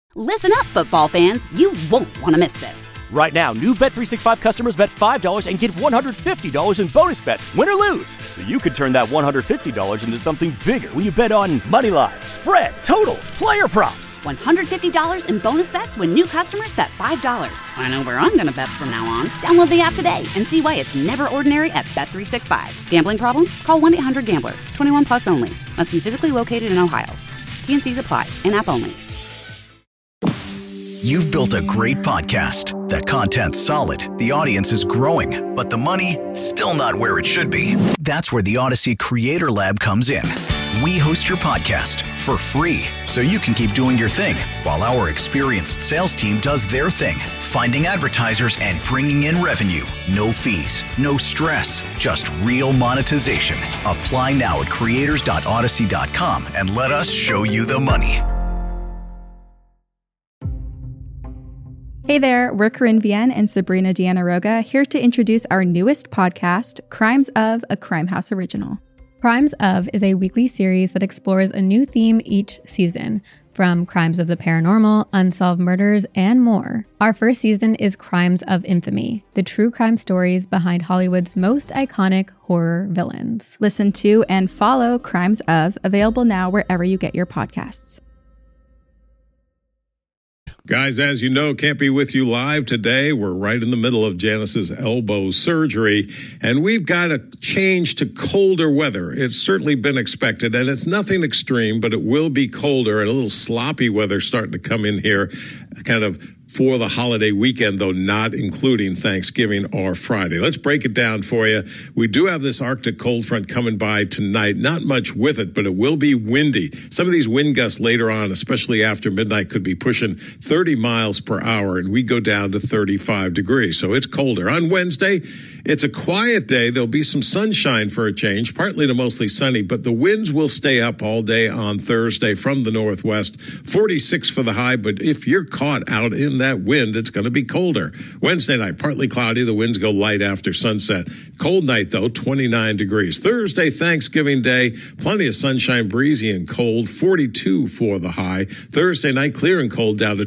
Listen up, football fans. You won't want to miss this. Right now, new Bet365 customers bet $5 and get $150 in bonus bets, win or lose. So you could turn that $150 into something bigger when you bet on moneyline, spread, totals, player props. $150 in bonus bets when new customers bet $5. I know where I'm going to bet from now on. Download the app today and see why it's never ordinary at Bet365. Gambling problem? Call 1-800-GAMBLER. 21 plus only. Must be physically located in Ohio. T&Cs apply. In-app only. You've built a great podcast. The content's solid, the audience is growing, but the money, still not where it should be. That's where the Odyssey Creator Lab comes in. We host your podcast for free, so you can keep doing your thing, while our experienced sales team does their thing, finding advertisers and bringing in revenue. No fees, no stress, just real monetization. Apply now at creators.odyssey.com and let us show you the money. Hey there, we're Corinne Vienne and Sabrina Deanna Roga, here to introduce our newest podcast, Crimes of, a Crime House original. Crimes of is a weekly series that explores a new theme each season, from crimes of the paranormal, unsolved murders, and more. Our first season is Crimes of Infamy, the true crime stories behind Hollywood's most iconic horror villains. Listen to and follow Crimes of, available now wherever you get your podcasts. Guys, as you know, can't be with you live today. We're right in the middle of Janice's elbow surgery, and we've got to change to colder weather. It's certainly been expected, and it's nothing extreme, but it will be colder and a little sloppy weather starting to come in here, kind of for the holiday weekend, though not including Thanksgiving or Friday. Let's break it down for you. We do have this Arctic cold front coming by tonight. Not much with it, but it will be windy. Some of these wind gusts later on, especially after midnight, could be pushing 30 miles per hour, and we go down to 35 degrees. So it's colder. On Wednesday, it's a quiet day. There'll be some sunshine for a change, partly to mostly sunny, but the winds will stay up all day on Thursday from the northwest. 46 for the high, but if you're caught out in that wind, it's going to be colder. Wednesday night, partly cloudy. The winds go light after sunset. Cold night, though, 29 degrees. Thursday, Thanksgiving Day, plenty of sunshine, breezy and cold, 42 for the high. Thursday night, clear and cold, down to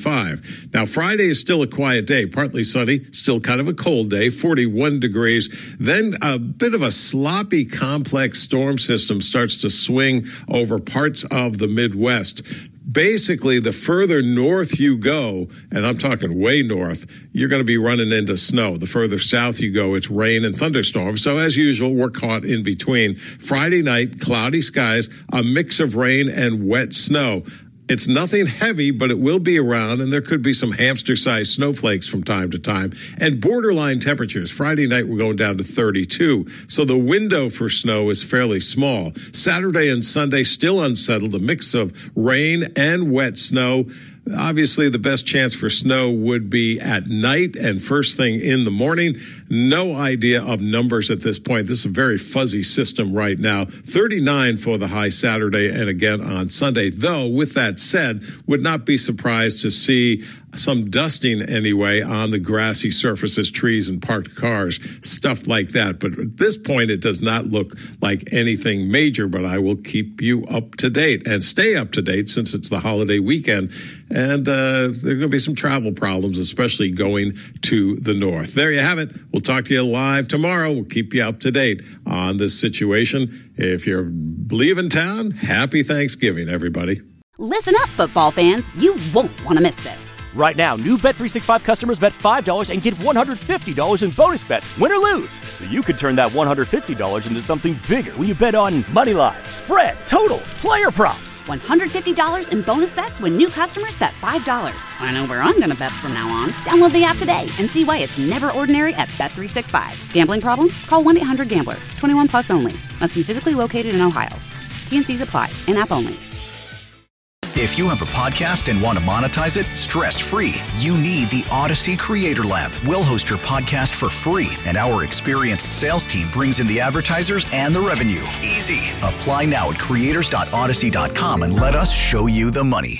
25. Now, Friday is still a quiet day, partly sunny, still kind of a cold day, 41 degrees. Then a bit of a sloppy, complex storm system starts to swing over parts of the Midwest. Basically, the further north you go, and I'm talking way north, you're going to be running into snow. The further south you go, it's rain and thunderstorms. So as usual, we're caught in between. Friday night, cloudy skies, a mix of rain and wet snow. It's nothing heavy, but it will be around, and there could be some hamster-sized snowflakes from time to time. And borderline temperatures. Friday night, we're going down to 32. So the window for snow is fairly small. Saturday and Sunday, still unsettled, a mix of rain and wet snow. Obviously, the best chance for snow would be at night and first thing in the morning. No idea of numbers at this point. This is a very fuzzy system right now. 39 for the high Saturday and again on Sunday. Though, with that said, would not be surprised to see some dusting anyway on the grassy surfaces, trees and parked cars, stuff like that. But at this point, it does not look like anything major, but I will keep you up to date and stay up to date since it's the holiday weekend. And there are going to be some travel problems, especially going to the north. There you have it. We'll talk to you live tomorrow. We'll keep you up to date on this situation. If you're leaving town, happy Thanksgiving, everybody. Listen up, football fans. You won't want to miss this. Right now, new Bet365 customers bet $5 and get $150 in bonus bets, win or lose. So you could turn that $150 into something bigger when you bet on moneyline, spread, totals, player props. $150 in bonus bets when new customers bet $5. I know where I'm going to bet from now on. Download the app today and see why it's never ordinary at Bet365. Gambling problem? Call 1-800-GAMBLER. 21 plus only. Must be physically located in Ohio. T&Cs apply. In-app only. If you have a podcast and want to monetize it stress-free, you need the Odyssey Creator Lab. We'll host your podcast for free, and our experienced sales team brings in the advertisers and the revenue. Easy. Apply now at creators.odyssey.com and let us show you the money.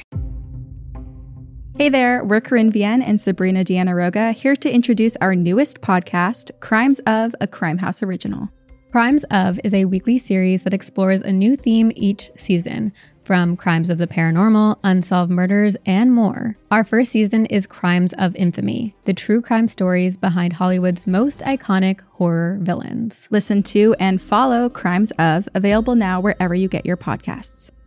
Hey there, we're Corinne Vienne and Sabrina Deanna Roga, here to introduce our newest podcast, Crimes of, a Crime House original. Crimes of is a weekly series that explores a new theme each season, from crimes of the paranormal, unsolved murders, and more. Our first season is Crimes of Infamy, the true crime stories behind Hollywood's most iconic horror villains. Listen to and follow Crimes of, available now wherever you get your podcasts.